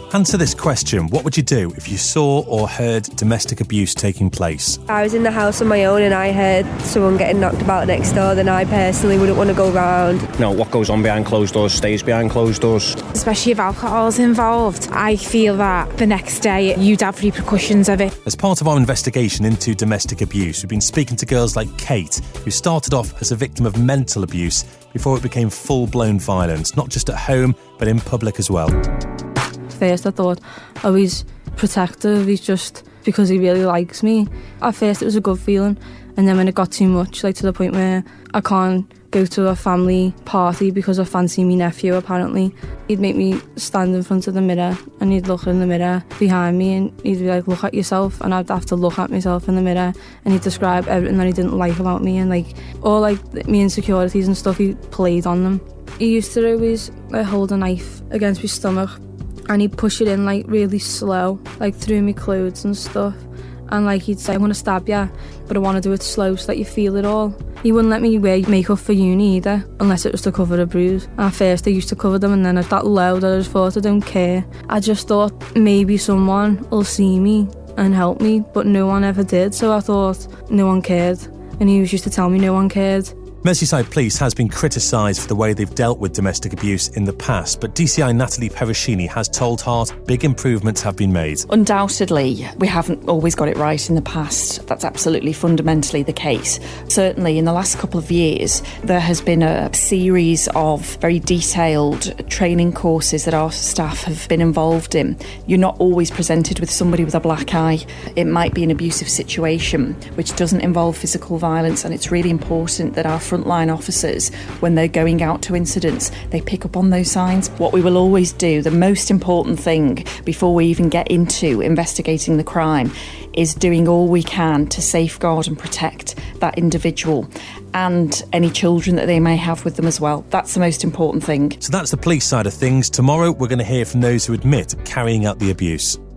Answer this question. What would you do if you saw or heard domestic abuse taking place? I was in the house on my own and I heard someone getting knocked about next door, then I personally wouldn't want to go round. No, what goes on behind closed doors stays behind closed doors. Especially if alcohol's involved. I feel that the next day you'd have repercussions of it. As part of our investigation into domestic abuse, we've been speaking to girls like Kate, who started off as a victim of mental abuse before it became full-blown violence, not just at home, but in public as well. First I thought, oh, he's protective, he's just because he really likes me. At first it was a good feeling, and then when it got too much, like to the point where I can't go to a family party because I fancy my nephew apparently, he'd make me stand in front of the mirror and he'd look in the mirror behind me and he'd be like, look at yourself, and I'd have to look at myself in the mirror, and he'd describe everything that he didn't like about me and like all like my insecurities and stuff, he played on them. He used to always hold a knife against my stomach and he'd push it in like really slow, like through my clothes and stuff, and like he'd say, I want to stab you, but I want to do it slow so that you feel it all. He wouldn't let me wear makeup for uni either, unless it was to cover a bruise. At first I used to cover them, and then I got low that I just thought I don't care. I just thought maybe someone will see me and help me, but no one ever did, so I thought no one cared, and he used to tell me no one cared. Merseyside Police has been criticised for the way they've dealt with domestic abuse in the past, but DCI Natalie Peruscini has told Heart big improvements have been made. Undoubtedly, we haven't always got it right in the past. That's absolutely fundamentally the case. Certainly, in the last couple of years, there has been a series of very detailed training courses that our staff have been involved in. You're not always presented with somebody with a black eye. It might be an abusive situation, which doesn't involve physical violence, and it's really important that our frontline officers, when they're going out to incidents, they pick up on those signs. What we will always do, the most important thing before we even get into investigating the crime, is doing all we can to safeguard and protect that individual and any children that they may have with them as well. That's the most important thing. So that's the police side of things. Tomorrow we're going to hear from those who admit carrying out the abuse.